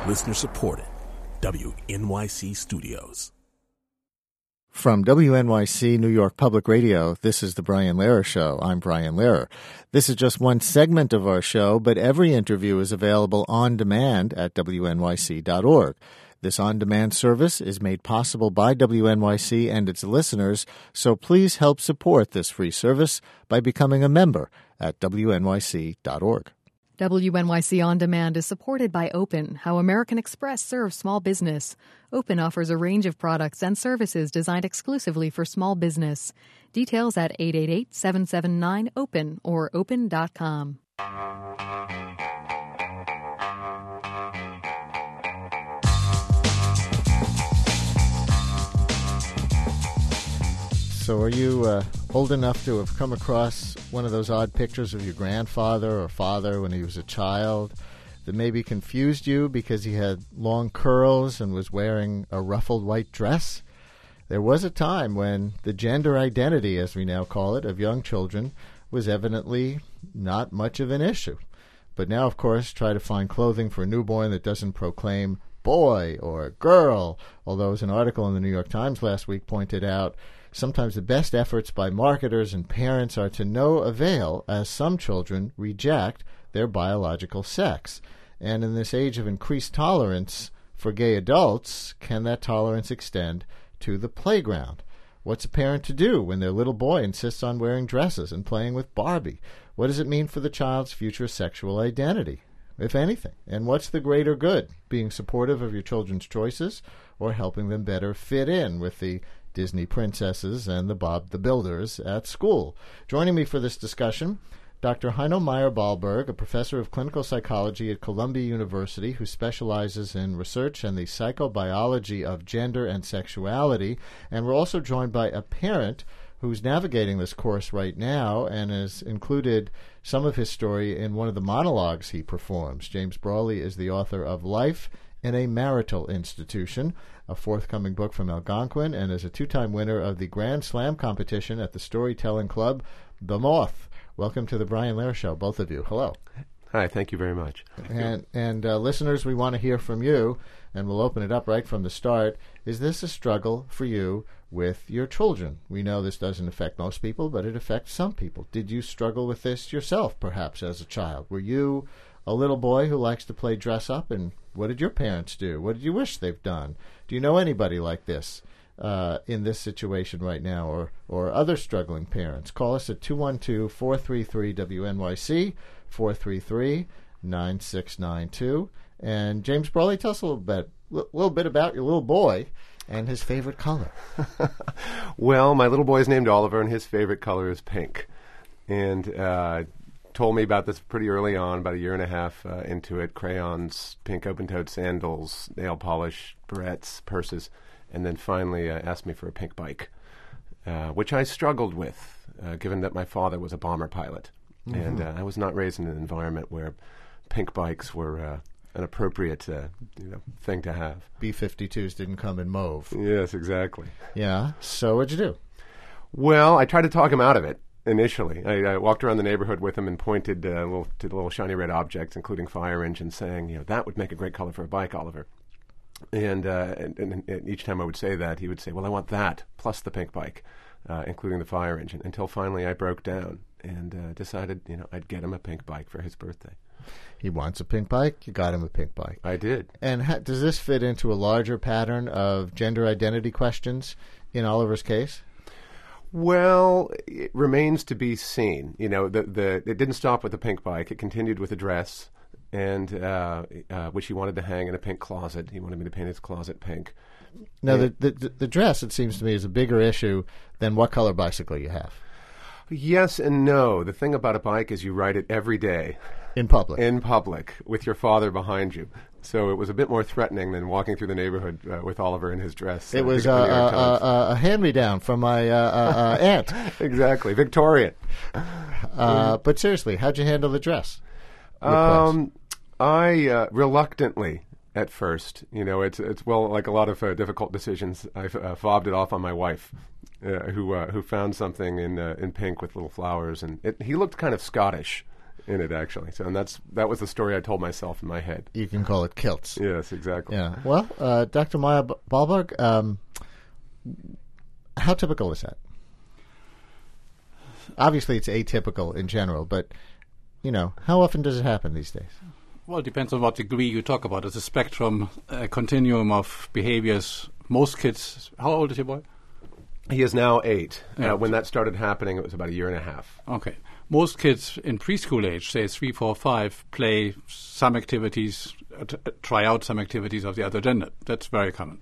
Listener supported. WNYC Studios. From WNYC New York Public Radio, this is The Brian Lehrer Show. I'm Brian Lehrer. This is just one segment of our show, but every interview is available on demand at WNYC.org. This on-demand service is made possible by WNYC and its listeners, so please help support this free service by becoming a member at WNYC.org. WNYC On Demand is supported by Open, how American Express serves small business. Open offers a range of products and services designed exclusively for small business. Details at 888-779-OPEN or open.com. So are you old enough to have come across one of those odd pictures of your grandfather or father when he was a child that maybe confused you because he had long curls and was wearing a ruffled white dress? There was a time when the gender identity, as we now call it, of young children was evidently not much of an issue. But now, of course, try to find clothing for a newborn that doesn't proclaim boy or girl, although as an article in the New York Times last week pointed out, sometimes the best efforts by marketers and parents are to no avail, as some children reject their biological sex. And in this age of increased tolerance for gay adults, can that tolerance extend to the playground? What's a parent to do when their little boy insists on wearing dresses and playing with Barbie? What does it mean for the child's future sexual identity, if anything? And what's the greater good, being supportive of your children's choices or helping them better fit in with the Disney princesses and the Bob the Builders at school? Joining me for this discussion, Dr. Heino Meyer-Ballberg, a professor of clinical psychology at Columbia University who specializes in research and the psychobiology of gender and sexuality. And we're also joined by a parent who's navigating this course right now and has included some of his story in one of the monologues he performs. James Brawley is the author of Life in a Marital Institution, a forthcoming book from Algonquin, and is a two-time winner of the Grand Slam competition at the Storytelling Club, The Moth. Welcome to the Brian Lehrer Show, both of you. Hello. Hi, thank you very much. And listeners, we want to hear from you, and we'll open it up right from the start. Is this a struggle for you with your children? We know this doesn't affect most people, but it affects some people. Did you struggle with this yourself, perhaps, as a child? Were you a little boy who likes to play dress up, and what did your parents do? What did you wish they've done? Do you know anybody like this in this situation right now, or other struggling parents? Call us at 212-433-WNYC, 433-9692. And James Brawley, tell us a little bit about your little boy and his favorite color. Well, my little boy is named Oliver, and his favorite color is pink. And told me about this pretty early on, about a year and a half into it. Crayons, pink open-toed sandals, nail polish, barrettes, purses, and then finally asked me for a pink bike, which I struggled with, given that my father was a bomber pilot. Mm-hmm. And I was not raised in an environment where pink bikes were an appropriate thing to have. B-52s didn't come in mauve. Yes, exactly. Yeah, so what'd you do? Well, I tried to talk him out of it. Initially, I walked around the neighborhood with him and pointed to the little shiny red objects, including fire engines, saying, that would make a great color for a bike, Oliver. And each time I would say that, he would say, well, I want that, plus the pink bike, including the fire engine, until finally I broke down and decided, I'd get him a pink bike for his birthday. He wants a pink bike. You got him a pink bike. I did. And does this fit into a larger pattern of gender identity questions in Oliver's case? Well, it remains to be seen. It didn't stop with the pink bike. It continued with a dress, and which he wanted to hang in a pink closet. He wanted me to paint his closet pink. Now, the dress, it seems to me, is a bigger issue than what color bicycle you have. Yes and no. The thing about a bike is you ride it every day. In public. In public, with your father behind you. So it was a bit more threatening than walking through the neighborhood with Oliver in his dress. It was a hand-me-down from my aunt. Exactly, Victorian. But seriously, how'd you handle the dress? I reluctantly at first. It's like a lot of difficult decisions. I fobbed it off on my wife, who found something in pink with little flowers, and he looked kind of Scottish. in it, actually. So, and that was the story I told myself in my head. You can call it kilts. Yes, exactly. Yeah. Well, Dr. Maya Balberg, how typical is that? Obviously, it's atypical in general, but, how often does it happen these days? Well, it depends on what degree you talk about. It's a spectrum, a continuum of behaviors. Most kids... How old is your boy? He is now 8. Yeah. When that started happening, it was about a year and a half. Okay. Most kids in preschool age, say 3, 4, 5, play some activities, try out some activities of the other gender. That's very common.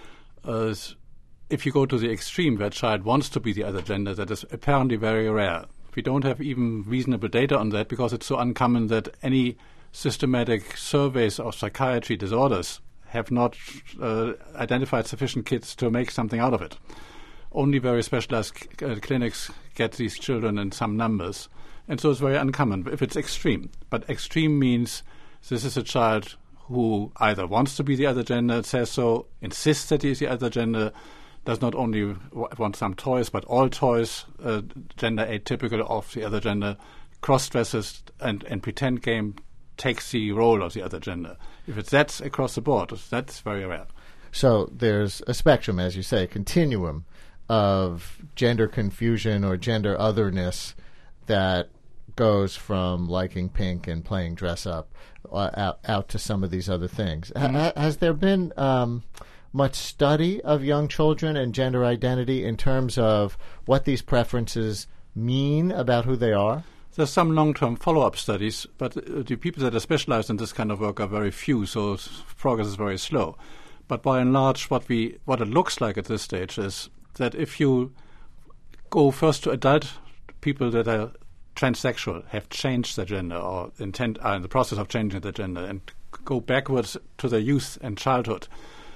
If you go to the extreme where a child wants to be the other gender, that is apparently very rare. We don't have even reasonable data on that because it's so uncommon that any systematic surveys of psychiatry disorders have not identified sufficient kids to make something out of it. Only very specialized clinics get these children in some numbers. And so it's very uncommon if it's extreme. But extreme means this is a child who either wants to be the other gender, says so, insists that he is the other gender, does not only want some toys, but all toys, gender atypical of the other gender, cross-dresses and pretend game, takes the role of the other gender. If it's that across the board, that's very rare. So there's a spectrum, as you say, a continuum of gender confusion or gender otherness that goes from liking pink and playing dress up out to some of these other things. Mm-hmm. Has there been much study of young children and gender identity in terms of what these preferences mean about who they are? There's some long-term follow-up studies, but the people that are specialized in this kind of work are very few, so progress is very slow. But by and large, what it looks like at this stage is that if you go first to adult people that are transsexual, have changed their gender or are in the process of changing their gender, and go backwards to their youth and childhood,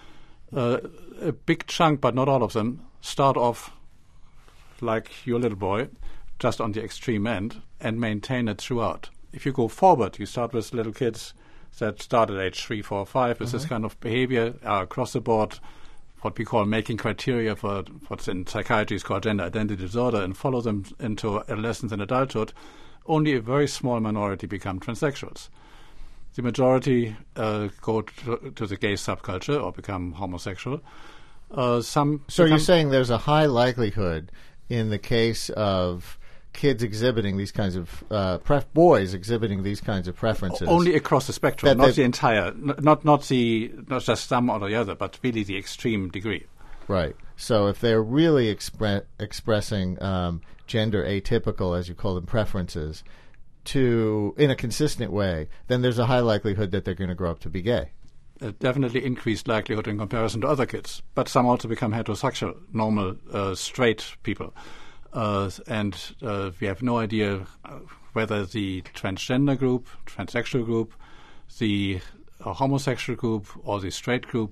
a big chunk, but not all of them, start off like your little boy, just on the extreme end, and maintain it throughout. If you go forward, you start with little kids that start at age 3, 4, 5 with this kind of behavior across the board, what we call making criteria for what's in psychiatry is called gender identity disorder, and follow them into adolescence and adulthood. Only a very small minority become transsexuals. The majority go to the gay subculture or become homosexual. So you're saying there's a high likelihood in the case of kids exhibiting these kinds of boys exhibiting these kinds of preferences only across the spectrum, not the entire, not just some or the other, but really the extreme degree. Right. So if they're really expressing gender atypical, as you call them, preferences in a consistent way, then there's a high likelihood that they're going to grow up to be gay. Definitely increased likelihood in comparison to other kids, but some also become heterosexual, normal, straight people. And we have no idea whether the transgender group, transsexual group, the homosexual group, or the straight group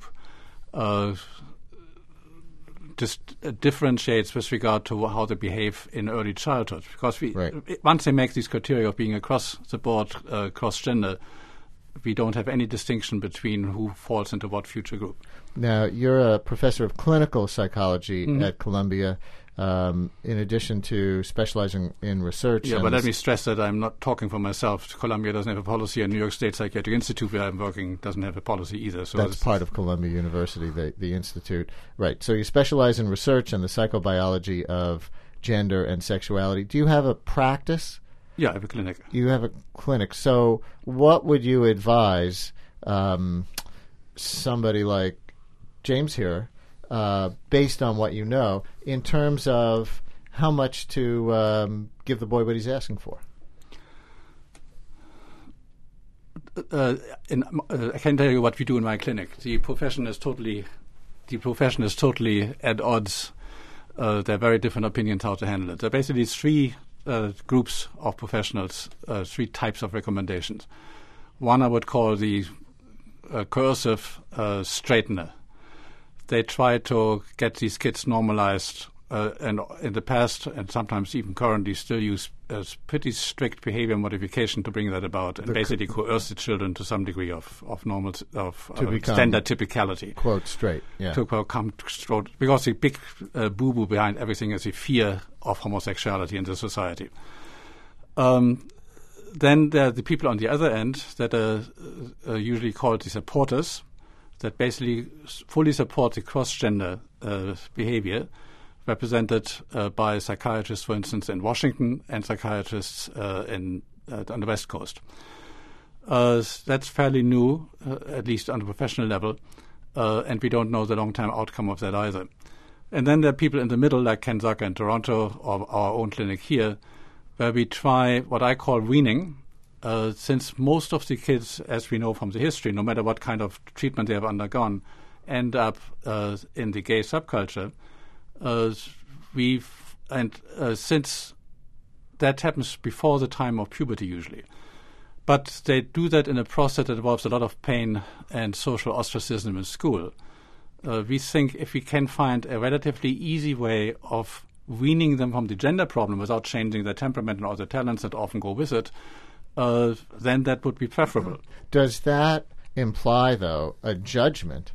differentiates with regard to how they behave in early childhood. Because once they make these criteria of being across the board, cross-gender, we don't have any distinction between who falls into what future group. Now, you're a professor of clinical psychology at Columbia. In addition to specializing in research. Yeah, but let me stress that I'm not talking for myself. Columbia doesn't have a policy, and New York State Psychiatric Institute, where I'm working, doesn't have a policy either. So that's part of Columbia University, the institute. Right. So you specialize in research and the psychobiology of gender and sexuality. Do you have a practice? Yeah, I have a clinic. You have a clinic. So what would you advise somebody like James here, based on what you know, in terms of how much to give the boy what he's asking for? I can tell you what we do in my clinic. The profession is totally at odds. There are very different opinions how to handle it. There are basically three groups of professionals, three types of recommendations. One I would call the coercive straightener. They try to get these kids normalized, and in the past, and sometimes even currently, still use pretty strict behavior modification to bring that about, and basically coerce the children to some degree of normal standard typicality. Quote straight, yeah. To become straight, because the big boo-boo behind everything is the fear of homosexuality in the society. then there are the people on the other end that are usually called the supporters, that basically fully support the cross-gender behavior, represented by psychiatrists, for instance, in Washington, and psychiatrists on the West Coast. That's fairly new, at least on a professional level, and we don't know the long-term outcome of that either. And then there are people in the middle, like Ken Zucker in Toronto, or our own clinic here, where we try what I call weaning, since most of the kids, as we know from the history, no matter what kind of treatment they have undergone, end up in the gay subculture. Since that happens before the time of puberty usually. But they do that in a process that involves a lot of pain and social ostracism in school. We think if we can find a relatively easy way of weaning them from the gender problem without changing their temperament and all the talents that often go with it, then that would be preferable. Does that imply, though, a judgment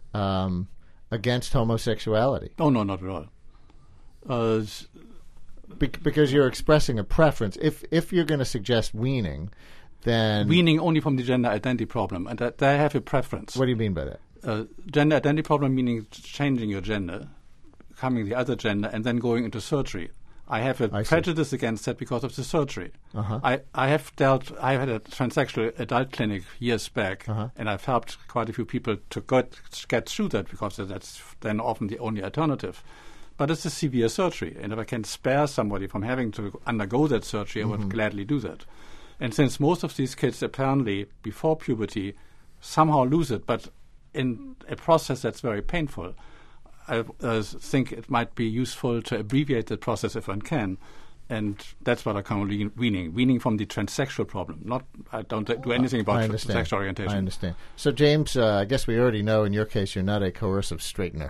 against homosexuality? Oh, no, not at all. Because you're expressing a preference. If you're going to suggest weaning, then... Weaning only from the gender identity problem, and that they have a preference. What do you mean by that? Gender identity problem meaning changing your gender, becoming the other gender, and then going into surgery. I have a prejudice against that because of the surgery. Uh-huh. I had a transsexual adult clinic years back, and I've helped quite a few people to get through that because that's then often the only alternative. But it's a severe surgery, and if I can spare somebody from having to undergo that surgery, I would gladly do that. And since most of these kids apparently, before puberty, somehow lose it, but in a process that's very painful, I think it might be useful to abbreviate the process if one can. And that's what I call weaning from the transsexual problem. I don't do anything about sexual orientation. I understand. So, James, I guess we already know in your case you're not a coercive straightener.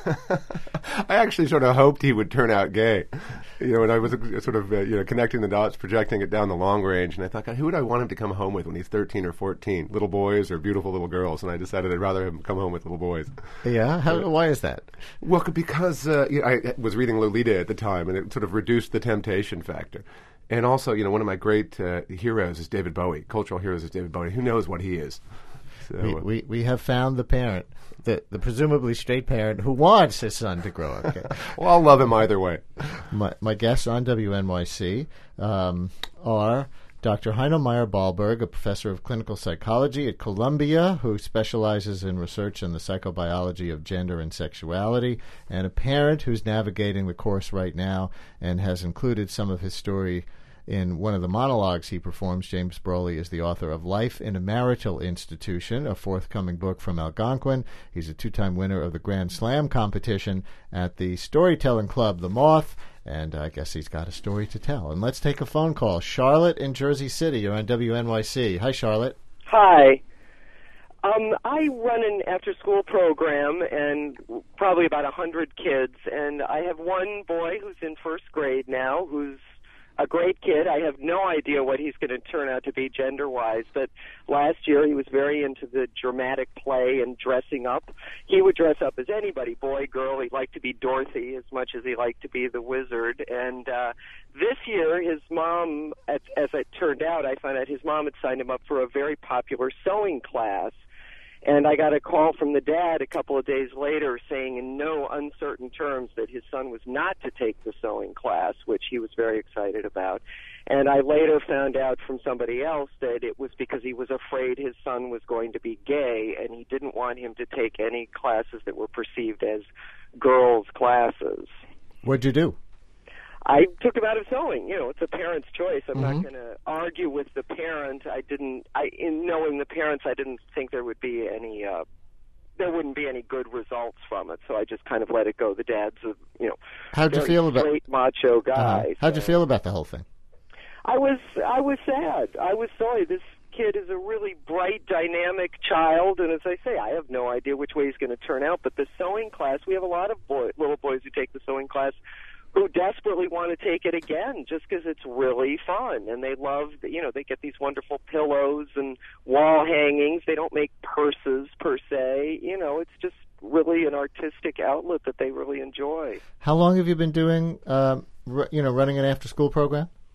I actually sort of hoped he would turn out gay. And I was sort of connecting the dots, projecting it down the long range, and I thought, God, who would I want him to come home with when he's 13 or 14? Little boys or beautiful little girls? And I decided I'd rather him come home with little boys. Yeah? Why is that? Well, because I was reading Lolita at the time, and it sort of reduced the temptation factor. And also, one of my great heroes is David Bowie. Cultural heroes is David Bowie. Who knows what he is? So, we have found the parent, the presumably straight parent who wants his son to grow up. Okay. Well, I'll love him either way. My guests on WNYC are Dr. Heino Meyer-Ballberg, a professor of clinical psychology at Columbia, who specializes in research in the psychobiology of gender and sexuality, and a parent who's navigating the course right now and has included some of his story in one of the monologues he performs. James Broley is the author of Life in a Marital Institution, a forthcoming book from Algonquin. He's a two-time winner of the Grand Slam competition at the storytelling club, The Moth, and I guess he's got a story to tell. And let's take a phone call. Charlotte in Jersey City. You're on WNYC. Hi, Charlotte. Hi. I run an after-school program and probably about 100 kids, and I have one boy who's in first grade now who's a great kid. I have no idea what he's going to turn out to be gender-wise, but last year he was very into the dramatic play and dressing up. He would dress up as anybody, boy, girl. He liked to be Dorothy as much as he liked to be the wizard. And this year his mom, as it turned out, I found out his mom had signed him up for a very popular sewing class. And I got a call from the dad a couple of days later saying in no uncertain terms that his son was not to take the sewing class, which he was very excited about. And I later found out from somebody else that it was because he was afraid his son was going to be gay, and he didn't want him to take any classes that were perceived as girls' classes. What'd you do? I took him out of sewing. It's a parent's choice. I'm not going to argue with the parent. In knowing the parents, I didn't think there would be any, there wouldn't be any good results from it. So I just kind of let it go. The dad's a, how'd you feel about straight macho guy. How'd you feel about the whole thing? I was sad. I was sorry. This kid is a really bright, dynamic child, and as I say, I have no idea which way he's going to turn out. But the sewing class, we have a lot of little boys who take the sewing class who desperately want to take it again just because it's really fun. And they love, they get these wonderful pillows and wall hangings. They don't make purses per se. It's just really an artistic outlet that they really enjoy. How long have you been doing, running an after-school program?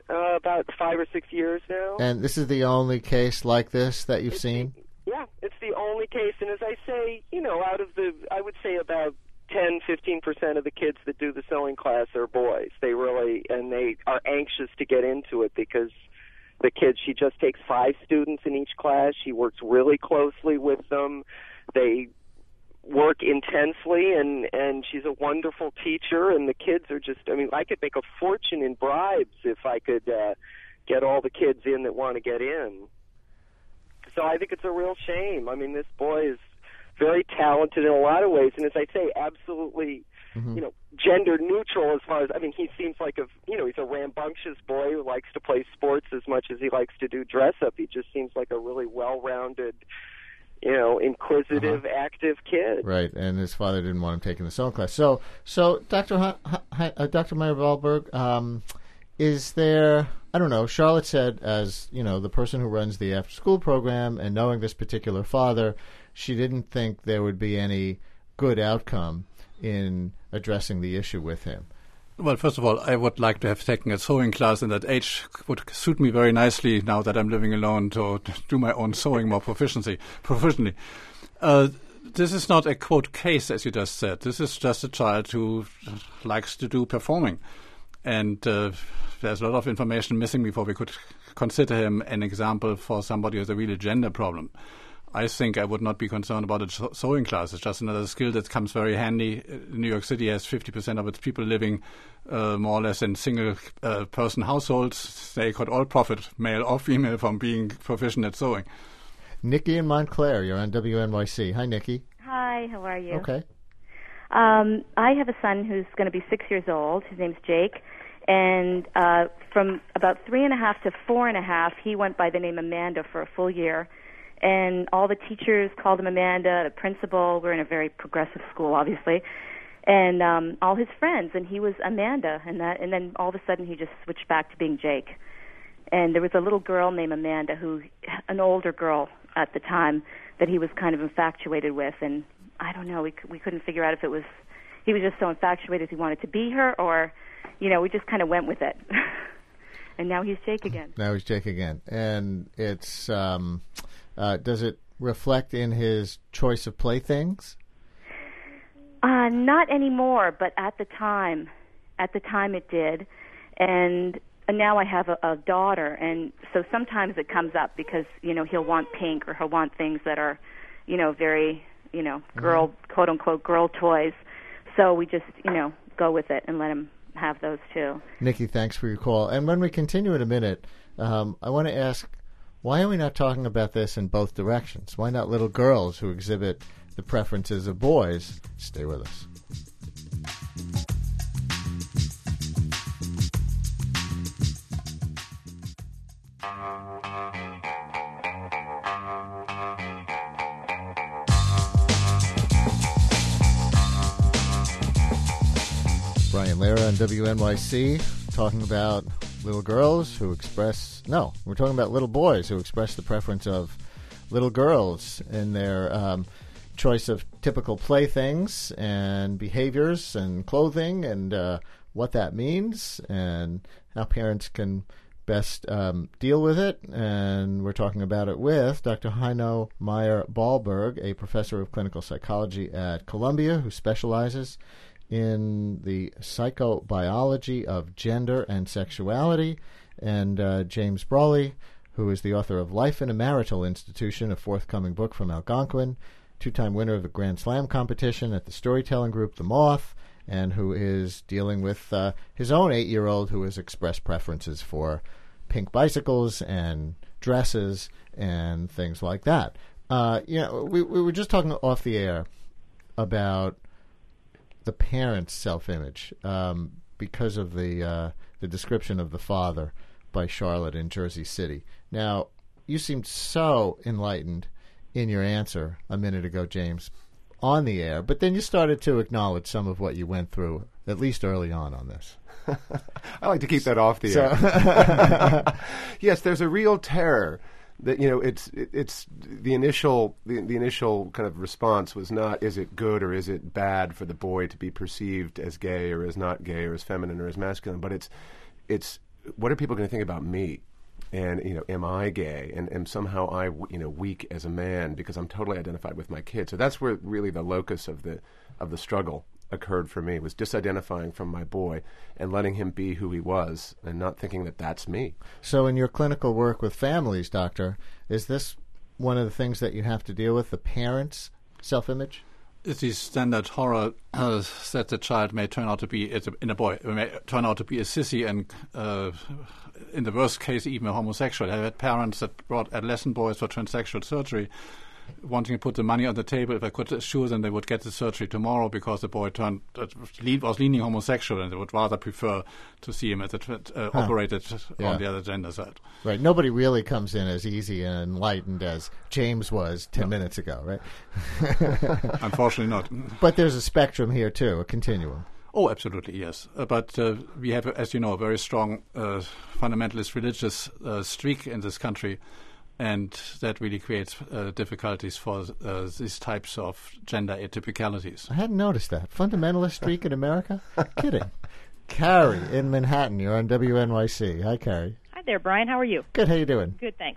about 5 or 6 years now. And this is the only case like this that you've seen? Yeah, it's the only case. And as I say, out of I would say about 10-15% of the kids that do the sewing class are boys. They are anxious to get into it because the kids, she just takes 5 students in each class. She works really closely with them. They work intensely, and she's a wonderful teacher, and the kids are just, I could make a fortune in bribes if I could get all the kids in that want to get in. So I think it's a real shame. This boy is very talented in a lot of ways, and as I say, absolutely, gender neutral as far as, he seems like he's a rambunctious boy who likes to play sports as much as he likes to do dress up. He just seems like a really well-rounded, inquisitive, active kid. Right, and his father didn't want him taking the sewing class. So Dr. Meyer-Wahlberg, is there, I don't know, Charlotte said, as, the person who runs the after-school program and knowing this particular father, she didn't think there would be any good outcome in addressing the issue with him. Well, first of all, I would like to have taken a sewing class in that age. Would suit me very nicely now that I'm living alone to do my own sewing more professionally. This is not a, quote, case, as you just said. This is just a child who likes to do performing. And there's a lot of information missing before we could consider him an example for somebody with a real gender problem. I think I would not be concerned about a sewing class. It's just another skill that comes very handy. New York City has 50% of its people living more or less in single-person households. They could all profit, male or female, from being proficient at sewing. Nikki in Montclair, you're on WNYC. Hi, Nikki. Hi, how are you? Okay. I have a son who's going to be 6 years old. His name's Jake. And from about 3.5 to 4.5, he went by the name Amanda for a full year. And all the teachers called him Amanda, the principal. We're in a very progressive school, obviously. And all his friends, and he was Amanda. And then all of a sudden he just switched back to being Jake. And there was a little girl named Amanda, an older girl at the time, that he was kind of infatuated with. And I don't know, we couldn't figure out if he was just so infatuated he wanted to be her, or, we just kind of went with it. And now he's Jake again. And it's, does it reflect in his choice of playthings? Not anymore, but at the time it did. And now I have a daughter, and so sometimes it comes up because, he'll want pink, or he'll want things that are, very, girl, quote-unquote, girl toys. So we just, go with it and let him have those too. Nikki, thanks for your call. And when we continue in a minute, I want to ask, why are we not talking about this in both directions? Why not little girls who exhibit the preferences of boys? Stay with us. Brian Lehrer on WNYC, talking about little girls who we're talking about little boys who express the preference of little girls in their choice of typical playthings and behaviors and clothing, and what that means and how parents can best deal with it. And we're talking about it with Dr. Heino Meyer-Wahlberg, a professor of clinical psychology at Columbia who specializes in the psychobiology of gender and sexuality, and James Brawley, who is the author of Life in a Marital Institution, a forthcoming book from Algonquin, two-time winner of the Grand Slam competition at the storytelling group The Moth, and who is dealing with his own 8-year-old who has expressed preferences for pink bicycles and dresses and things like that. We were just talking off the air about the parent's self-image because of the description of the father by Charlotte in Jersey City. Now, you seemed so enlightened in your answer a minute ago, James, on the air, but then you started to acknowledge some of what you went through, at least early on this. I like to keep that off the air. Yes, there's a real terror that, it's the initial kind of response was not, is it good or is it bad for the boy to be perceived as gay or as not gay or as feminine or as masculine, but it's what are people going to think about me? And, am I gay? And am somehow I, weak as a man because I'm totally identified with my kid? So that's where really the locus of the struggle occurred for me, was disidentifying from my boy and letting him be who he was and not thinking that that's me. So in your clinical work with families, doctor, is this one of the things that you have to deal with, the parents' self-image? It's the standard horror that the child may turn out to be, in a boy, may turn out to be a sissy and, in the worst case, even a homosexual. I had parents that brought adolescent boys for transsexual surgery, wanting to put the money on the table. If I could assure them they would get the surgery tomorrow because the boy was leaning homosexual, and they would rather prefer to see him as operated on the other gender side. Right. Nobody really comes in as easy and enlightened as James was 10 minutes ago, right? Unfortunately not. But there's a spectrum here, too, a continuum. Oh, absolutely, yes. But we have, as you know, a very strong fundamentalist religious streak in this country, and that really creates difficulties for these types of gender atypicalities. I hadn't noticed that. Fundamentalist streak in America? Kidding. Carrie in Manhattan, you're on WNYC. Hi, Carrie. Hi there, Brian. How are you? Good. How you doing? Good, thanks.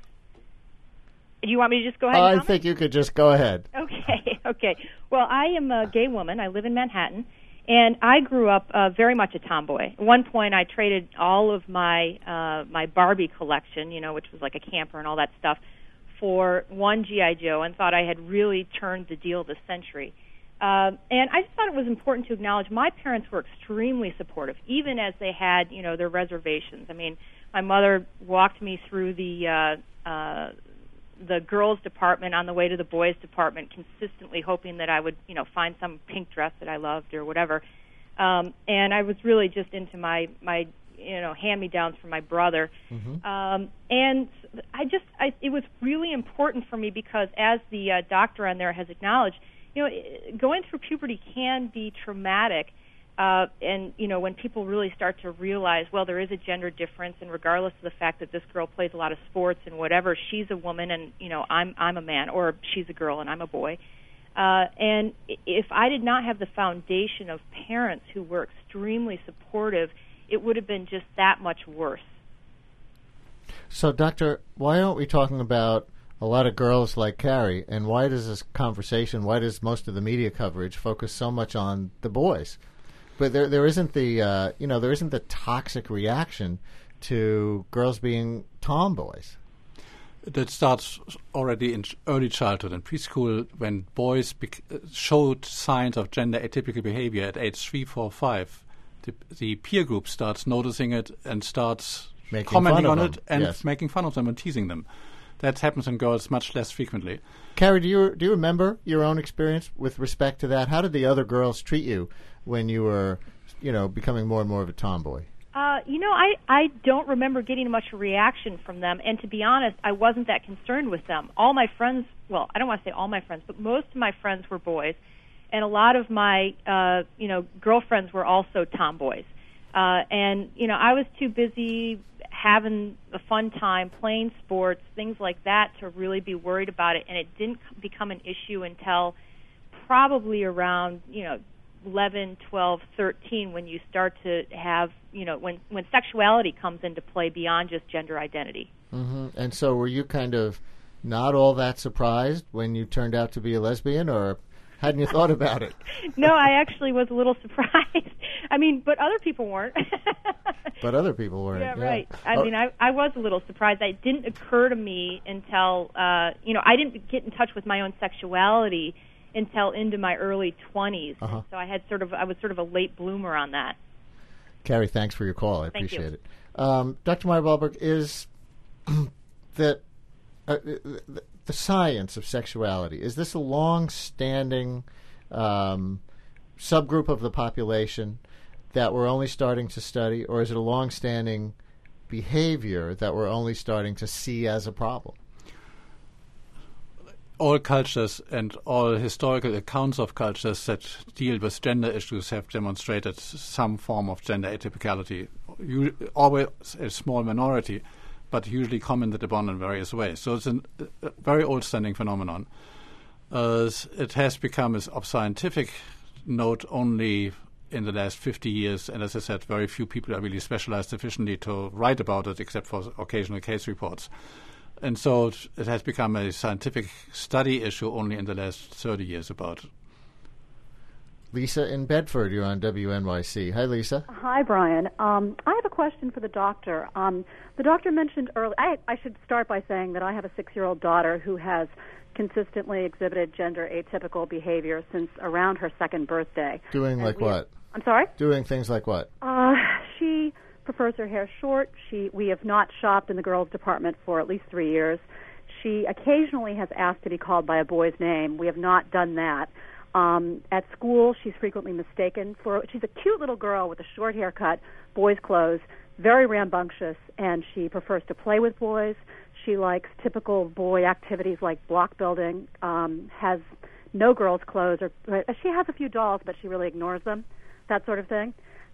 Do you want me to just go ahead and comment? I think you could just go ahead. Okay. Well, I am a gay woman. I live in Manhattan. And I grew up very much a tomboy. At one point, I traded all of my my Barbie collection, which was like a camper and all that stuff, for one G.I. Joe, and thought I had really turned the deal of the century. And I just thought it was important to acknowledge my parents were extremely supportive, even as they had, their reservations. I mean, my mother walked me through the girls' department on the way to the boys' department, consistently hoping that I would, find some pink dress that I loved or whatever. And I was really just into my hand-me-downs from my brother. Mm-hmm. And it was really important for me because, as the doctor on there has acknowledged, going through puberty can be traumatic. And, when people really start to realize, well, there is a gender difference, and regardless of the fact that this girl plays a lot of sports and whatever, she's a woman and, I'm a man, or she's a girl and I'm a boy. And if I did not have the foundation of parents who were extremely supportive, it would have been just that much worse. So, Doctor, why aren't we talking about a lot of girls like Carrie, and why does most of the media coverage focus so much on the boys? But there isn't the toxic reaction to girls being tomboys. That starts already in early childhood and preschool, when boys showed signs of gender atypical behavior at age 3, 4, 5. The peer group starts noticing it and starts commenting on it and making fun of them and teasing them. That happens in girls much less frequently. Carrie, do you remember your own experience with respect to that? How did the other girls treat you when you were, becoming more and more of a tomboy? I don't remember getting much reaction from them, and to be honest, I wasn't that concerned with them. All my friends, well, I don't want to say all my friends, but most of my friends were boys, and a lot of my, girlfriends were also tomboys. And I was too busy having a fun time, playing sports, things like that, to really be worried about it, and it didn't become an issue until probably around, 11, 12, 13, when you start to have, when sexuality comes into play beyond just gender identity. Mm-hmm. And so were you kind of not all that surprised when you turned out to be a lesbian, or hadn't you thought about it? No, I actually was a little surprised. I mean, but other people weren't. But other people weren't. Yeah, right. I mean, I was a little surprised. It didn't occur to me until, I didn't get in touch with my own sexuality until into my early 20s. Uh-huh. So I was sort of a late bloomer on that. Carrie, thanks for your call. I Thank appreciate you. it. Dr. Meyer-Ballberg, is the science of sexuality, is this a long-standing subgroup of the population that we're only starting to study, or is it a long-standing behavior that we're only starting to see as a problem? All cultures and all historical accounts of cultures that deal with gender issues have demonstrated some form of gender atypicality, always a small minority, but usually commented upon in various ways. So it's a very old-standing phenomenon. It has become of scientific note only in the last 50 years. And as I said, very few people are really specialized sufficiently to write about it, except for occasional case reports. And so it has become a scientific study issue only in the last 30 years about it. Lisa in Bedford, you're on WNYC. Hi, Lisa. Hi, Brian. I have a question for the doctor. The doctor mentioned earlier, I should start by saying that I have a 6-year-old daughter who has consistently exhibited gender atypical behavior since around her 2nd birthday. Doing like what? I'm sorry? Doing things like what? She prefers her hair short. We have not shopped in the girls' department for at least 3 years. She occasionally has asked to be called by a boy's name. We have not done that. At school, she's frequently mistaken for. She's a cute little girl with a short haircut, boys' clothes, very rambunctious, and she prefers to play with boys. She likes typical boy activities like block building, has no girls' clothes. She has a few dolls, but she really ignores them, that sort of thing.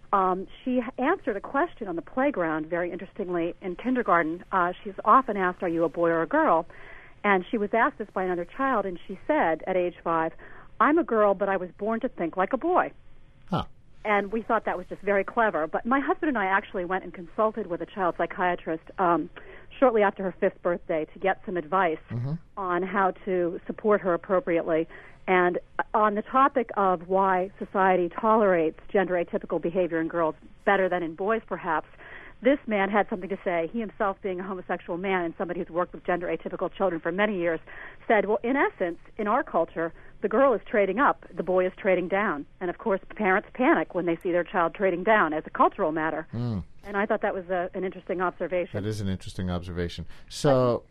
She answered a question on the playground, very interestingly, in kindergarten. She's often asked, are you a boy or a girl? And she was asked this by another child, and she said, at age 5, I'm a girl, but I was born to think like a boy. Huh. And we thought that was just very clever. But my husband and I actually went and consulted with a child psychiatrist shortly after her 5th birthday to get some advice on how to support her appropriately. And on the topic of why society tolerates gender atypical behavior in girls better than in boys, perhaps, this man had something to say. He himself, being a homosexual man and somebody who's worked with gender atypical children for many years, said, well, in essence, in our culture, the girl is trading up, the boy is trading down. And, of course, parents panic when they see their child trading down as a cultural matter. And I thought that was an interesting observation. That is an interesting observation. So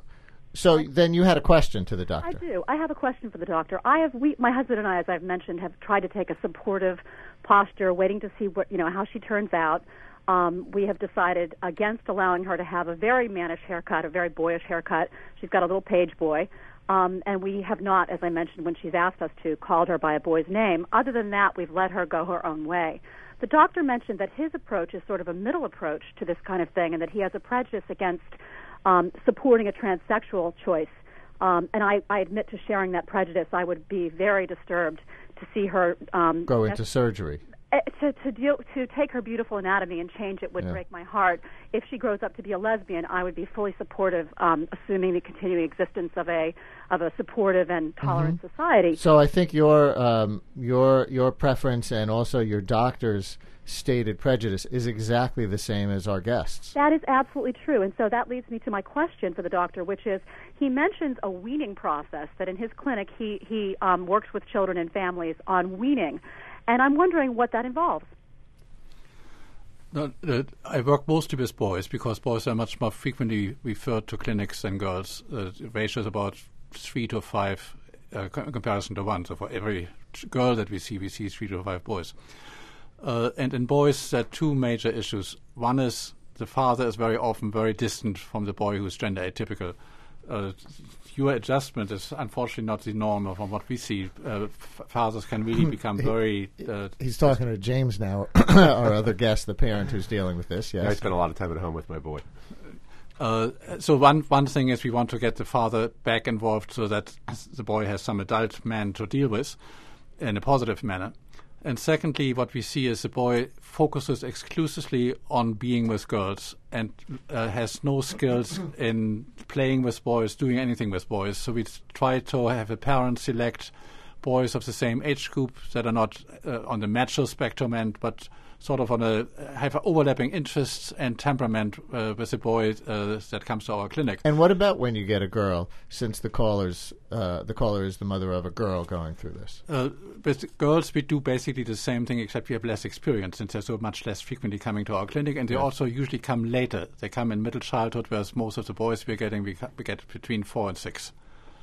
then you had a question to the doctor. I do. I have a question for the doctor. My husband and I, as I've mentioned, have tried to take a supportive posture, waiting to see how she turns out. We have decided against allowing her to have a very mannish haircut, a very boyish haircut. She's got a little page boy. And we have not, as I mentioned, when she's asked us to, called her by a boy's name. Other than that, we've let her go her own way. The doctor mentioned that his approach is sort of a middle approach to this kind of thing, and that he has a prejudice against supporting a transsexual choice. And I admit to sharing that prejudice. I would be very disturbed to see her go into surgery. To take her beautiful anatomy and change it would break my heart. If she grows up to be a lesbian, I would be fully supportive, assuming the continuing existence of a supportive and tolerant society. So I think your preference and also your doctor's stated prejudice is exactly the same as our guests. That is absolutely true, and so that leads me to my question for the doctor, which is, he mentions a weaning process, that in his clinic he works with children and families on weaning. And I'm wondering what that involves. No, I work mostly with boys because boys are much more frequently referred to clinics than girls. The ratio is about 3 to 5 in comparison to 1. So for every girl that we see 3 to 5 boys. And in boys, there are 2 major issues. One is the father is very often very distant from the boy who is gender atypical. Your adjustment is unfortunately not the norm from what we see. Fathers can really become very... He's talking to James now, our other guest, the parent who's dealing with this. Yes, I spend a lot of time at home with my boy. So one thing is we want to get the father back involved so that the boy has some adult man to deal with in a positive manner. And secondly, what we see is the boy focuses exclusively on being with girls and has no skills in playing with boys, doing anything with boys. So we try to have a parent select boys of the same age group that are not on the macho spectrum end, but sort of have overlapping interests and temperament with the boy that comes to our clinic. And what about when you get a girl, since the caller is the mother of a girl going through this? With girls, we do basically the same thing, except we have less experience since they're so much less frequently coming to our clinic, and they also usually come later. They come in middle childhood, whereas most of the boys we get between 4 and 6.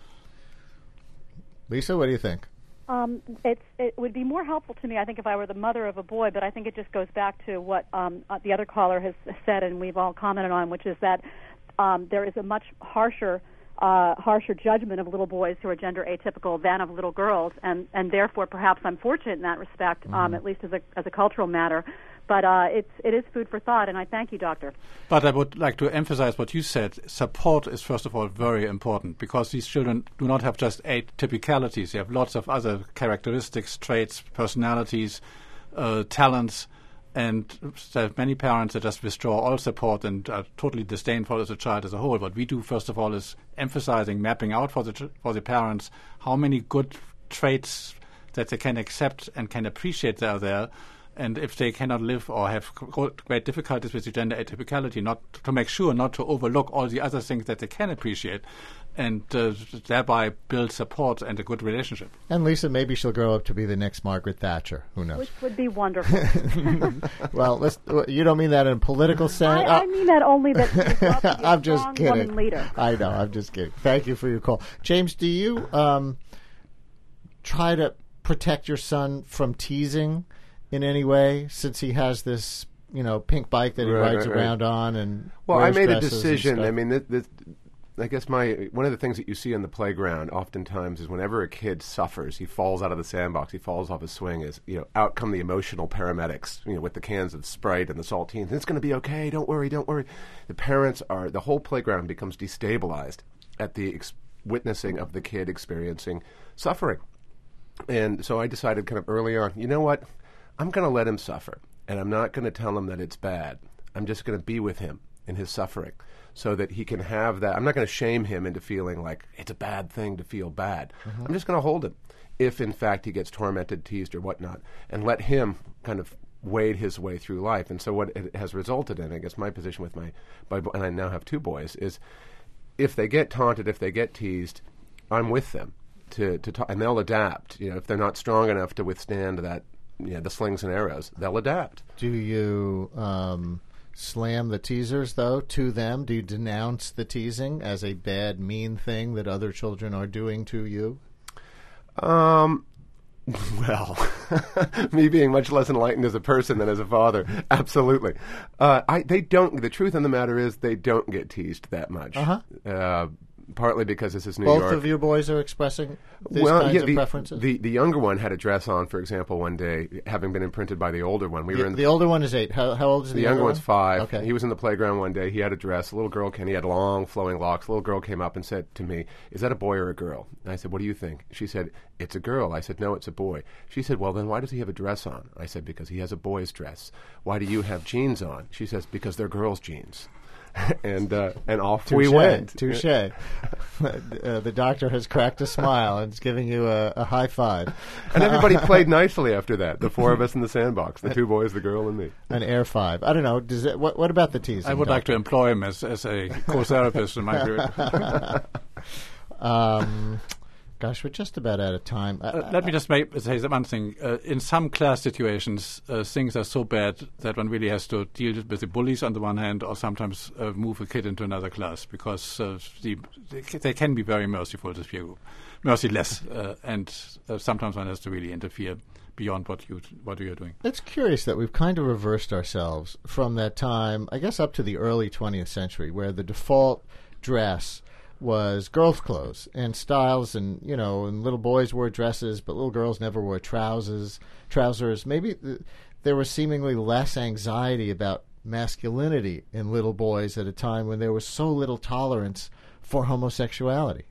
Lisa, what do you think? It would be more helpful to me, I think, if I were the mother of a boy, but I think it just goes back to what the other caller has said and we've all commented on, which is that there is a much harsher judgment of little boys who are gender atypical than of little girls, and therefore perhaps I'm fortunate in that respect, at least as a cultural matter. But it is food for thought, and I thank you, Doctor. But I would like to emphasize what you said. Support is, first of all, very important because these children do not have just atypicalities. They have lots of other characteristics, traits, personalities talents. And there are many parents that just withdraw all support and are totally disdainful as a child as a whole. What we do, first of all, is emphasizing, mapping out for the parents how many good traits that they can accept and can appreciate that are there. And if they cannot live or have great difficulties with the gender atypicality, not to make sure not to overlook all the other things that they can appreciate, and thereby build support and a good relationship. And Lisa, maybe she'll grow up to be the next Margaret Thatcher. Who knows? Which would be wonderful. Well, you don't mean that in a political sense? I mean that only that she'll grow up to be I'm a just strong kidding. woman leader. I know, I'm just kidding. Thank you for your call. James, do you try to protect your son from teasing in any way, since he has this, pink bike that he rides around on and I made a dresses decision. and I mean, I guess one of the things that you see on the playground oftentimes is whenever a kid suffers, he falls out of the sandbox, he falls off a swing, out come the emotional paramedics, with the cans of Sprite and the saltines. It's going to be okay. Don't worry. The whole playground becomes destabilized at the witnessing of the kid experiencing suffering. And so I decided kind of early on, you know what? I'm going to let him suffer, and I'm not going to tell him that it's bad. I'm just going to be with him in his suffering so that he can have that. I'm not going to shame him into feeling like it's a bad thing to feel bad. Mm-hmm. I'm just going to hold him if, in fact, he gets tormented, teased, or whatnot, and let him kind of wade his way through life. And so what it has resulted in, I guess my position with and I now have two boys, is if they get taunted, if they get teased, I'm with them to talk, and they'll adapt. If they're not strong enough to withstand that, the slings and arrows, they'll adapt. Do you slam the teasers, though, to them? Do you denounce the teasing as a bad, mean thing that other children are doing to you? Well, me being much less enlightened as a person than as a father, absolutely. They don't. The truth of the matter is, they don't get teased that much. Partly because this is New York. Both of your boys are expressing these kinds of preferences? The younger one had a dress on, for example, one day, having been imprinted by the older one. The older one is 8. How old is the younger one's 5. Okay. He was in the playground one day. He had a dress. A little girl he had long, flowing locks. A little girl came up and said to me, "Is that a boy or a girl?" And I said, "What do you think?" She said, "It's a girl." I said, "No, it's a boy." She said, "Well, then why does he have a dress on?" I said, "Because he has a boy's dress." "Why do you have jeans on?" She says, "Because they're girls' jeans." and off we went. Touche. The doctor has cracked a smile and is giving you a high five. And everybody played nicely after that. The 4 of us in the sandbox, the 2 boys, the girl, and me. An air 5. I don't know. What about the teasing? I would like to employ him as a co-therapist in my group. Gosh, we're just about out of time. Let me just say one thing. In some class situations, things are so bad that one really has to deal with the bullies on the one hand, or sometimes move a kid into another class, because they can be very merciful, this peer group. Merciless, and sometimes one has to really interfere beyond what you're doing. It's curious that we've kind of reversed ourselves from that time, I guess up to the early 20th century, where the default dress was girls' clothes and styles, and and little boys wore dresses, but little girls never wore trousers. Maybe there was seemingly less anxiety about masculinity in little boys at a time when there was so little tolerance for homosexuality.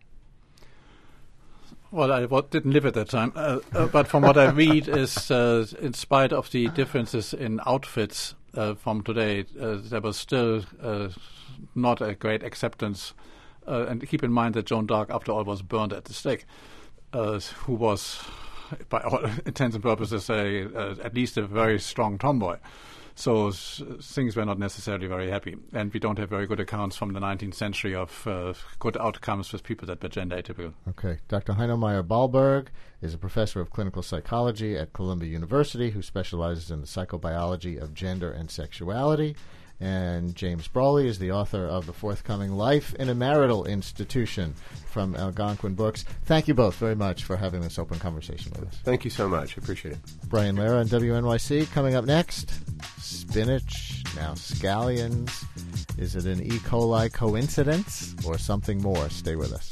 Well, I didn't live at that time, but from what I read is, in spite of the differences in outfits from today, there was still not a great acceptance. And keep in mind that Joan d'Arc, after all, was burned at the stake, who was, by all intents and purposes, at least a very strong tomboy. So things were not necessarily very happy. And we don't have very good accounts from the 19th century of good outcomes with people that were gender atypical. Okay. Dr. Heino Meyer-Ballberg is a professor of clinical psychology at Columbia University who specializes in the psychobiology of gender and sexuality. And James Brawley is the author of the forthcoming Life in a Marital Institution from Algonquin Books. Thank you both very much for having this open conversation with us. Thank you so much. I appreciate it. Brian Lehrer on WNYC. Coming up next, spinach, now scallions. Is it an E. coli coincidence or something more? Stay with us.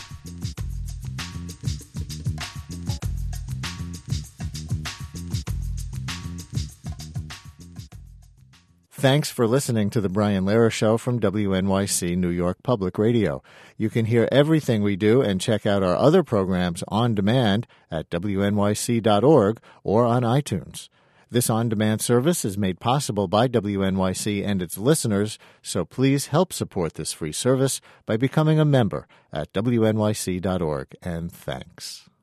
Thanks for listening to The Brian Lehrer Show from WNYC New York Public Radio. You can hear everything we do and check out our other programs on demand at WNYC.org or on iTunes. This on-demand service is made possible by WNYC and its listeners, so please help support this free service by becoming a member at wnyc.org, and thanks.